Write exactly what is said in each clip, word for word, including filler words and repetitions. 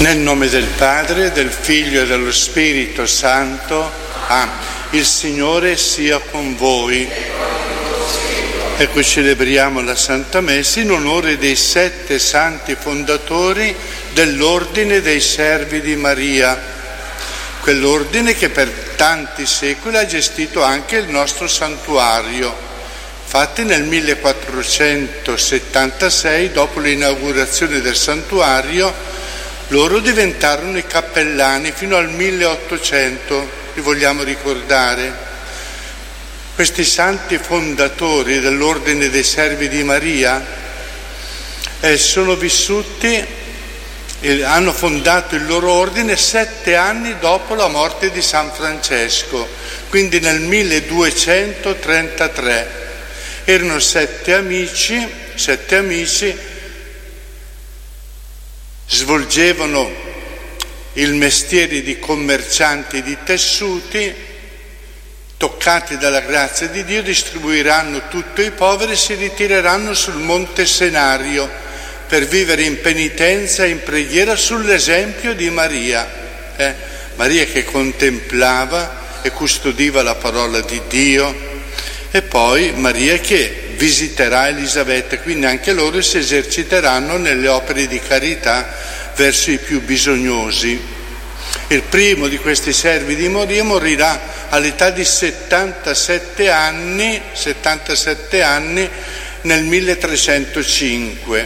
Nel nome del Padre, del Figlio e dello Spirito Santo. Amen. Il Signore sia con voi. Ecco, celebriamo la Santa Messa in onore dei sette santi fondatori dell'Ordine dei Servi di Maria, quell'ordine che per tanti secoli ha gestito anche il nostro santuario. Infatti nel millequattrocentosettantasei, dopo l'inaugurazione del santuario, loro diventarono i cappellani fino al milleottocento, li vogliamo ricordare. Questi santi fondatori dell'Ordine dei Servi di Maria eh, sono vissuti, eh, hanno fondato il loro ordine sette anni dopo la morte di San Francesco, quindi nel milleduecentotrentatré. Erano sette amici, sette amici, svolgevano il mestiere di commercianti di tessuti, toccati dalla grazia di Dio distribuiranno tutto ai poveri e si ritireranno sul Monte Senario per vivere in penitenza e in preghiera sull'esempio di Maria. Eh? Maria che contemplava e custodiva la parola di Dio, e poi Maria che visiterà Elisabetta, quindi anche loro si eserciteranno nelle opere di carità verso i più bisognosi. Il primo di questi servi di Maria morirà all'età di settantasette anni, settantasette anni nel milletrecentocinque.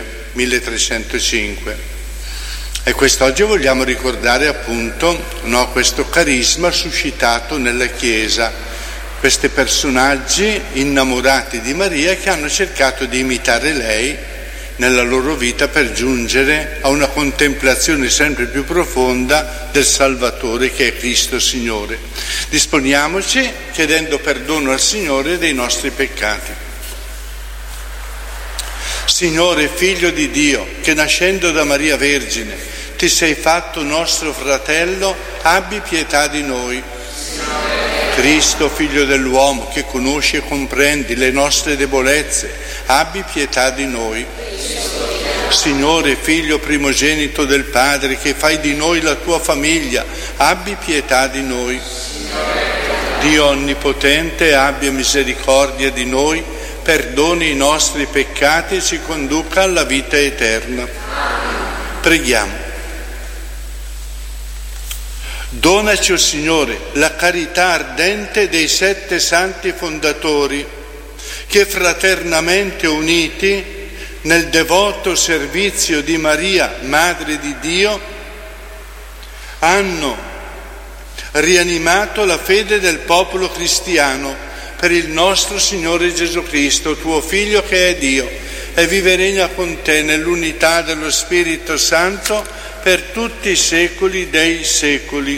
E quest'oggi vogliamo ricordare appunto no, questo carisma suscitato nella Chiesa. Questi personaggi innamorati di Maria che hanno cercato di imitare lei nella loro vita per giungere a una contemplazione sempre più profonda del Salvatore che è Cristo Signore. Disponiamoci chiedendo perdono al Signore dei nostri peccati. Signore, Figlio di Dio, che nascendo da Maria Vergine ti sei fatto nostro fratello, abbi pietà di noi. Cristo, Figlio dell'uomo, che conosci e comprendi le nostre debolezze, abbi pietà di noi. Signore, Figlio primogenito del Padre, che fai di noi la tua famiglia, abbi pietà di noi. Dio Onnipotente, abbia misericordia di noi, perdoni i nostri peccati e ci conduca alla vita eterna. Preghiamo. Donaci, o Signore, la carità ardente dei sette santi fondatori, che fraternamente uniti nel devoto servizio di Maria, Madre di Dio, hanno rianimato la fede del popolo cristiano per il nostro Signore Gesù Cristo, tuo Figlio che è Dio, e vive e regna con te nell'unità dello Spirito Santo per tutti i secoli dei secoli.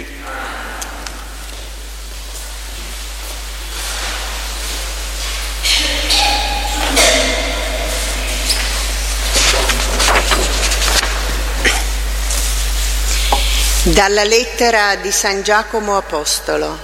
Dalla lettera di San Giacomo Apostolo.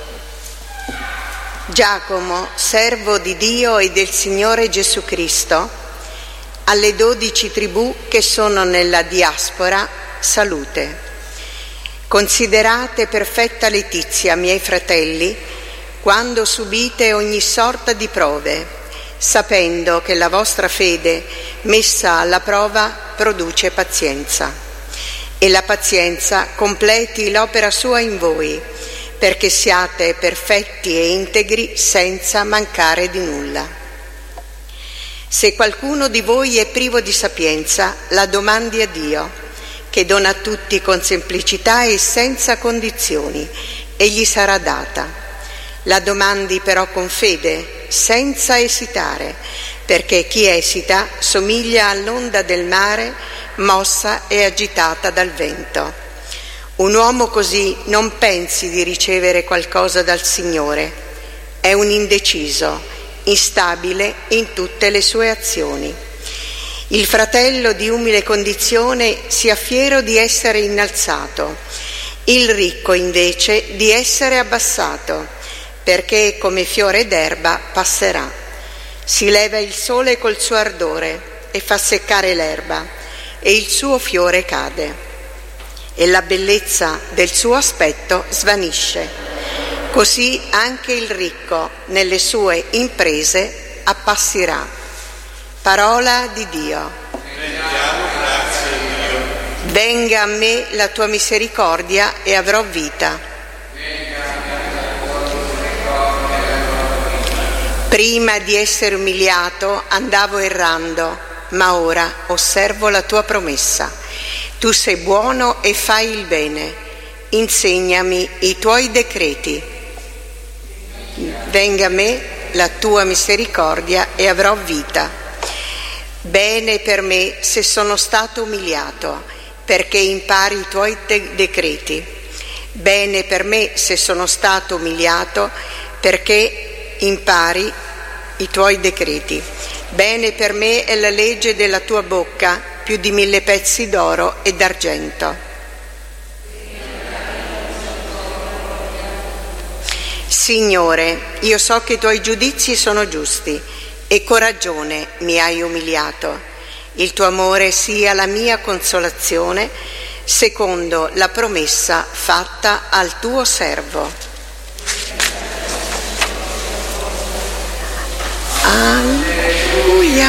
Giacomo, servo di Dio e del Signore Gesù Cristo, alle dodici tribù che sono nella diaspora, salute. Considerate perfetta letizia, miei fratelli, quando subite ogni sorta di prove, sapendo che la vostra fede, messa alla prova, produce pazienza. E la pazienza completi l'opera sua in voi, perché siate perfetti e integri senza mancare di nulla. Se qualcuno di voi è privo di sapienza, la domandi a Dio, che dona a tutti con semplicità e senza condizioni, e gli sarà data. La domandi però con fede, senza esitare, perché chi esita somiglia all'onda del mare, mossa e agitata dal vento. Un uomo così non pensi di ricevere qualcosa dal Signore. È un indeciso, instabile in tutte le sue azioni. Il fratello di umile condizione sia fiero di essere innalzato, il ricco invece di essere abbassato, perché come fiore d'erba passerà. Si leva il sole col suo ardore e fa seccare l'erba, e il suo fiore cade. e la bellezza del suo aspetto svanisce. Così anche il ricco nelle sue imprese appassirà. Parola di Dio. Rendiamo grazie a Dio. Venga a me la tua misericordia e avrò vita. Prima di essere umiliato andavo errando, ma ora osservo la tua promessa. Tu sei buono e fai il bene. Insegnami i tuoi decreti. Venga a me la tua misericordia e avrò vita. Bene per me se sono stato umiliato, perché impari i tuoi de- decreti. Bene per me se sono stato umiliato, perché impari i tuoi decreti. Bene per me è la legge della tua bocca, più di mille pezzi d'oro e d'argento. Signore, io so che i tuoi giudizi sono giusti e con ragione mi hai umiliato. Il tuo amore sia la mia consolazione, secondo la promessa fatta al tuo servo. Alleluia,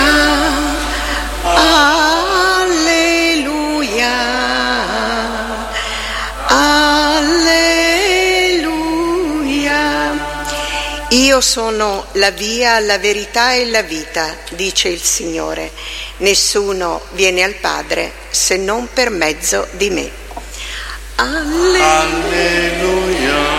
alleluia, alleluia. Io sono la via, la verità e la vita, dice il Signore. Nessuno viene al Padre se non per mezzo di me. Alleluia. Alleluia.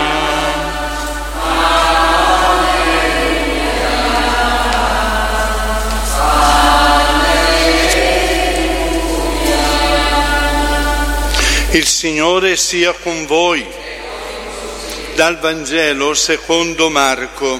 Il Signore sia con voi. Dal Vangelo secondo Marco.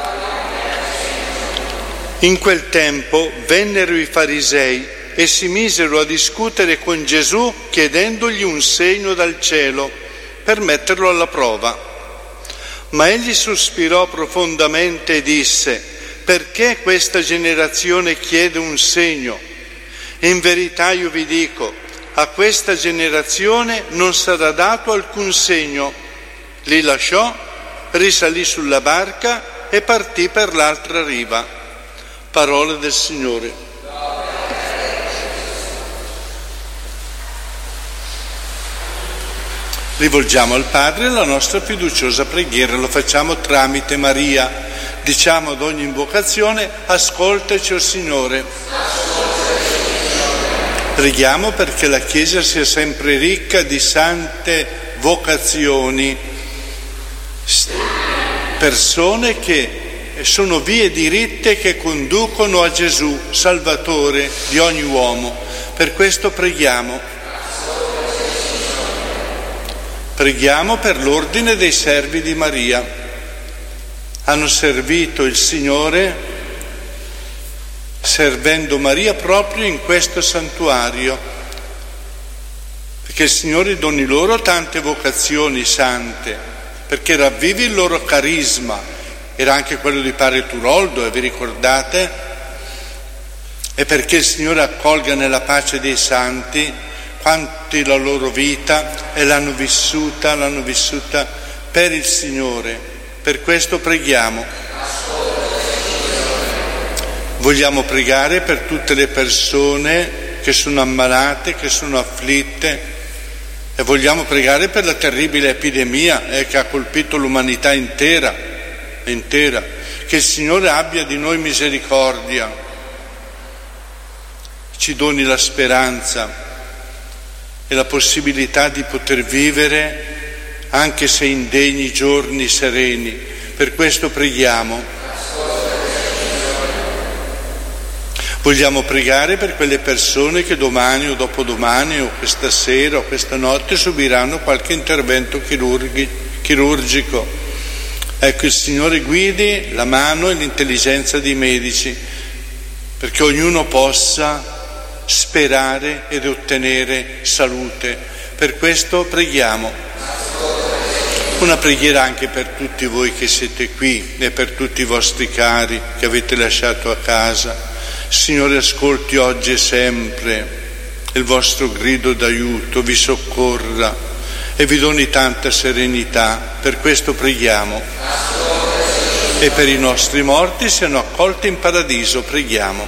In quel tempo vennero i farisei e si misero a discutere con Gesù chiedendogli un segno dal cielo per metterlo alla prova. Ma egli sospirò profondamente e disse: perché questa generazione chiede un segno? In verità io vi dico, a questa generazione non sarà dato alcun segno. Li lasciò, risalì sulla barca e partì per l'altra riva. Parole del Signore. Rivolgiamo al Padre la nostra fiduciosa preghiera, lo facciamo tramite Maria. Diciamo ad ogni invocazione: ascoltaci, o Signore. Preghiamo perché la Chiesa sia sempre ricca di sante vocazioni, persone che sono vie diritte che conducono a Gesù, Salvatore di ogni uomo. Per questo preghiamo. Preghiamo per l'ordine dei servi di Maria. Hanno servito il Signore servendo Maria proprio in questo santuario, perché il Signore doni loro tante vocazioni sante, perché ravvivi il loro carisma. Era anche quello di Padre Turoldo, e vi ricordate? E perché il Signore accolga nella pace dei santi quanti la loro vita e l'hanno vissuta, l'hanno vissuta per il Signore. Per questo preghiamo. Vogliamo pregare per tutte le persone che sono ammalate, che sono afflitte, e vogliamo pregare per la terribile epidemia eh, che ha colpito l'umanità intera, intera. Che il Signore abbia di noi misericordia, ci doni la speranza e la possibilità di poter vivere anche se in degni giorni sereni. Per questo preghiamo. Vogliamo pregare per quelle persone che domani o dopodomani o questa sera o questa notte subiranno qualche intervento chirurgi- chirurgico. Ecco, il Signore guidi la mano e l'intelligenza dei medici, perché ognuno possa sperare ed ottenere salute. Per questo preghiamo. Una preghiera anche per tutti voi che siete qui e per tutti i vostri cari che avete lasciato a casa. Signore, ascolti oggi e sempre il vostro grido d'aiuto vi soccorra e vi doni tanta serenità. Per questo preghiamo. E per i nostri morti siano accolti in paradiso, preghiamo.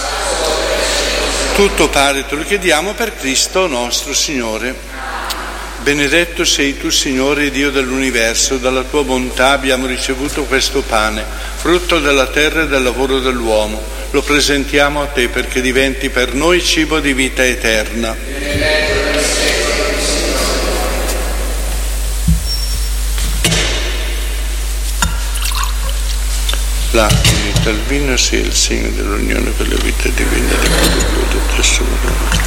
Tutto pare te lo chiediamo per Cristo nostro Signore. Benedetto sei tu, Signore Dio dell'universo, dalla tua bontà abbiamo ricevuto questo pane, frutto della terra e del lavoro dell'uomo. Lo presentiamo a te perché diventi per noi cibo di vita eterna. L'acqua unita al vino sia il segno dell'unione per la vita divina di quello che tesoro.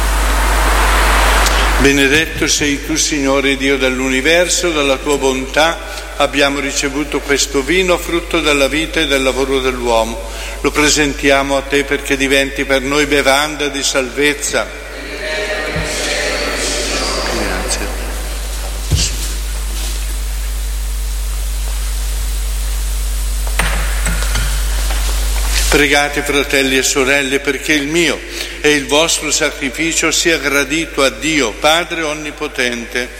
Benedetto sei tu, Signore Dio dell'universo, dalla tua bontà abbiamo ricevuto questo vino, frutto della vita e del lavoro dell'uomo. Lo presentiamo a te perché diventi per noi bevanda di salvezza. Grazie. Pregate, fratelli e sorelle, perché il mio e il vostro sacrificio sia gradito a Dio, Padre Onnipotente.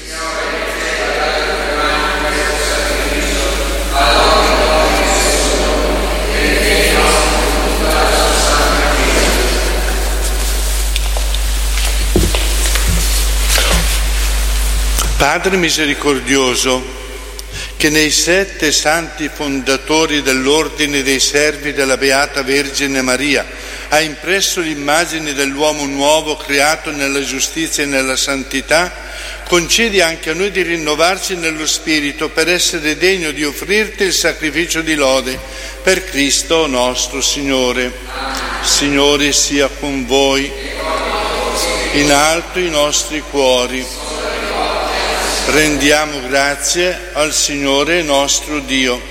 Padre misericordioso, che nei sette santi fondatori dell'ordine dei servi della Beata Vergine Maria ha impresso l'immagine dell'uomo nuovo creato nella giustizia e nella santità, concedi anche a noi di rinnovarci nello spirito per essere degno di offrirti il sacrificio di lode per Cristo nostro Signore. Signore sia con voi, in alto i nostri cuori. Rendiamo grazie al Signore nostro Dio.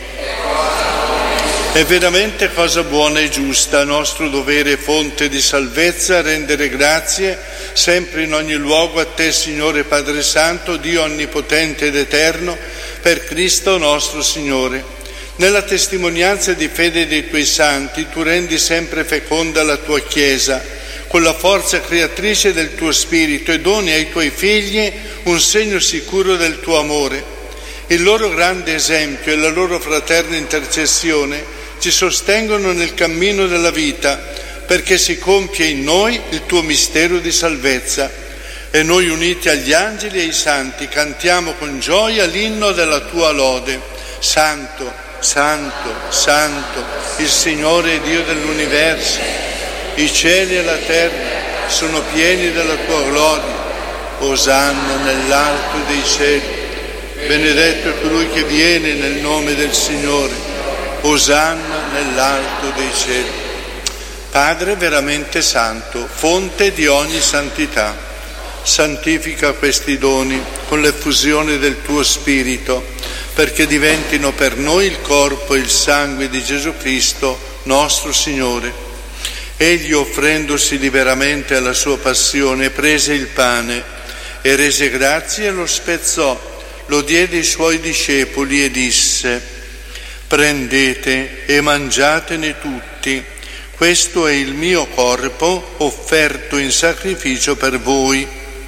È veramente cosa buona e giusta, nostro dovere e fonte di salvezza, rendere grazie sempre in ogni luogo a te, Signore Padre Santo, Dio onnipotente ed eterno, per Cristo nostro Signore. Nella testimonianza di fede dei tuoi santi, tu rendi sempre feconda la tua Chiesa, con la forza creatrice del tuo Spirito, e doni ai tuoi figli un segno sicuro del tuo amore. Il loro grande esempio e la loro fraterna intercessione ci sostengono nel cammino della vita, perché si compie in noi il tuo mistero di salvezza. E noi, uniti agli angeli e ai santi, cantiamo con gioia l'inno della tua lode. Santo, Santo, Santo, il Signore Dio dell'universo. I cieli e la terra sono pieni della tua gloria. Osanna nell'alto dei cieli. Benedetto è colui che viene nel nome del Signore. Osanna nell'alto dei cieli. Padre veramente santo, fonte di ogni santità, santifica questi doni con l'effusione del tuo Spirito, perché diventino per noi il corpo e il sangue di Gesù Cristo, nostro Signore. Egli, offrendosi liberamente alla sua passione, prese il pane e rese grazie e lo spezzò, lo diede ai suoi discepoli e disse: prendete e mangiatene tutti, questo è il mio corpo offerto in sacrificio per voi.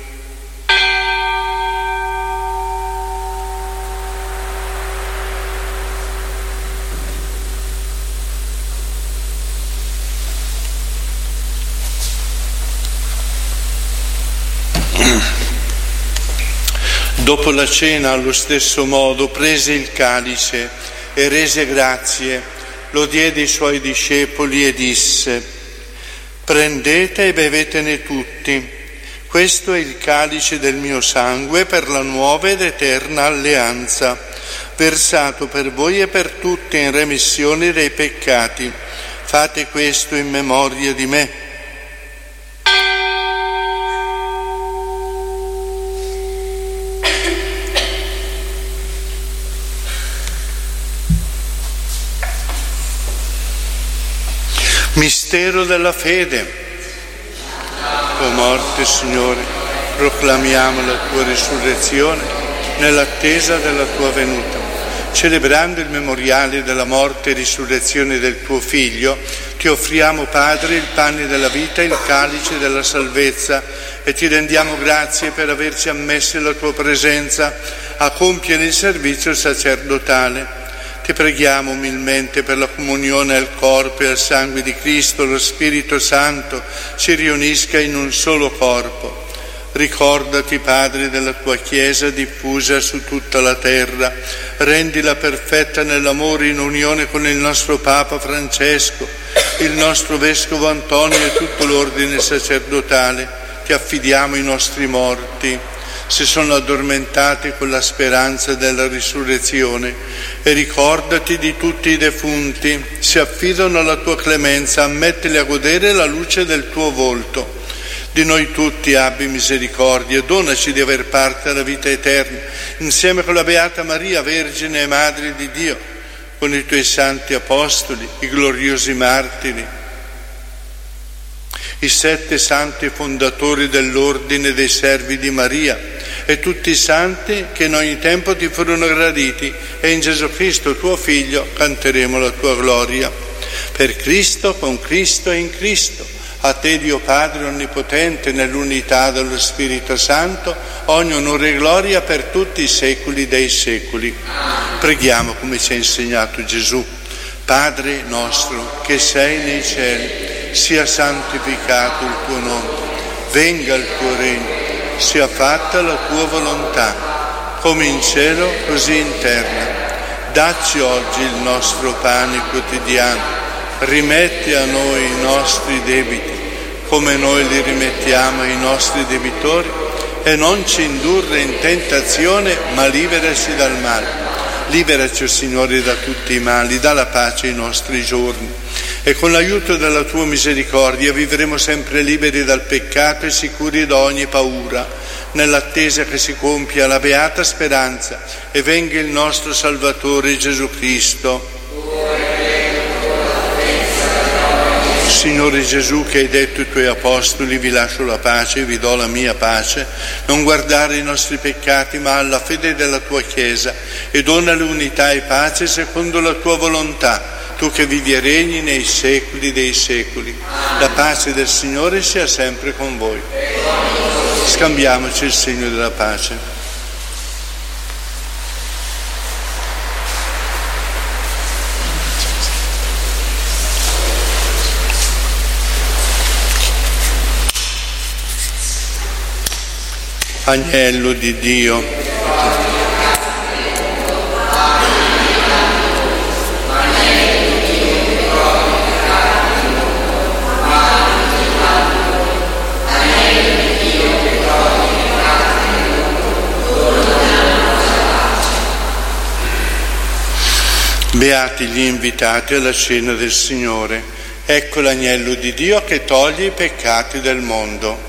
Dopo la cena, allo stesso modo, prese il calice e rese grazie, lo diede ai suoi discepoli e disse: prendete e bevetene tutti, questo è il calice del mio sangue per la nuova ed eterna alleanza, versato per voi e per tutti in remissione dei peccati. Fate questo in memoria di me. Mistero della fede. O morte, Signore, proclamiamo la tua risurrezione nell'attesa della tua venuta. Celebrando il memoriale della morte e risurrezione del tuo Figlio, ti offriamo, Padre, il pane della vita e il calice della salvezza e ti rendiamo grazie per averci ammessi alla tua presenza a compiere il servizio sacerdotale. Ti preghiamo umilmente per la comunione al corpo e al sangue di Cristo, lo Spirito Santo ci riunisca in un solo corpo. Ricordati, Padre, della tua Chiesa diffusa su tutta la terra, rendila perfetta nell'amore in unione con il nostro Papa Francesco, il nostro Vescovo Antonio e tutto l'ordine sacerdotale. Ti affidiamo i nostri morti, si sono addormentati con la speranza della risurrezione, e ricordati di tutti i defunti, si affidano alla tua clemenza, ammettili a godere la luce del tuo volto. Di noi tutti abbi misericordia, donaci di aver parte alla vita eterna, insieme con la Beata Maria, Vergine e Madre di Dio, con i tuoi santi apostoli, i gloriosi martiri, i sette santi fondatori dell'ordine dei servi di Maria e tutti i santi che in ogni tempo ti furono graditi, e in Gesù Cristo tuo Figlio canteremo la tua gloria. Per Cristo, con Cristo e in Cristo, a te Dio Padre Onnipotente, nell'unità dello Spirito Santo, ogni onore e gloria per tutti i secoli dei secoli. Preghiamo come ci ha insegnato Gesù. Padre nostro che sei nei cieli, sia santificato il tuo nome, venga il tuo regno, sia fatta la tua volontà, come in cielo così in terra. Dacci oggi il nostro pane quotidiano, rimetti a noi i nostri debiti, come noi li rimettiamo ai nostri debitori, e non ci indurre in tentazione, ma liberaci dal male. Liberaci, Signore, da tutti i mali, dà la pace ai nostri giorni, e con l'aiuto della tua misericordia vivremo sempre liberi dal peccato e sicuri da ogni paura, nell'attesa che si compia la beata speranza e venga il nostro Salvatore Gesù Cristo. Signore Gesù, che hai detto ai tuoi apostoli: vi lascio la pace, vi do la mia pace, non guardare i nostri peccati ma alla fede della tua Chiesa, e dona l'unità e pace secondo la tua volontà, tu che vivi e regni nei secoli dei secoli. La pace del Signore sia sempre con voi. Scambiamoci il segno della pace. Agnello di Dio, beati gli invitati alla cena del Signore. Ecco l'agnello di Dio che toglie i peccati del mondo.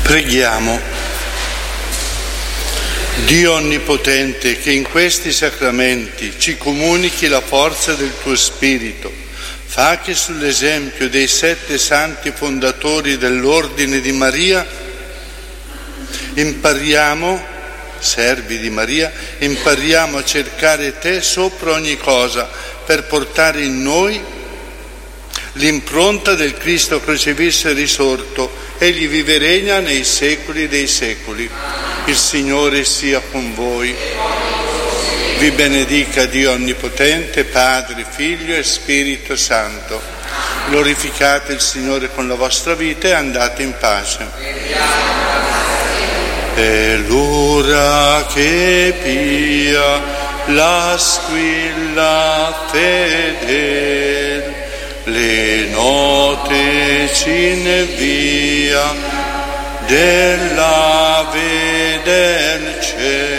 Preghiamo. Dio Onnipotente, che in questi sacramenti ci comunichi la forza del tuo Spirito, fa che sull'esempio dei sette santi fondatori dell'Ordine di Maria impariamo, servi di Maria, impariamo a cercare te sopra ogni cosa per portare in noi l'impronta del Cristo crocifisso e risorto. Egli vive e regna nei secoli dei secoli. Il Signore sia con voi. Vi benedica Dio Onnipotente, Padre, Figlio e Spirito Santo. Glorificate il Signore con la vostra vita e andate in pace. È l'ora che pia la squilla fedel, le note ci invia dell'Ave del cielo.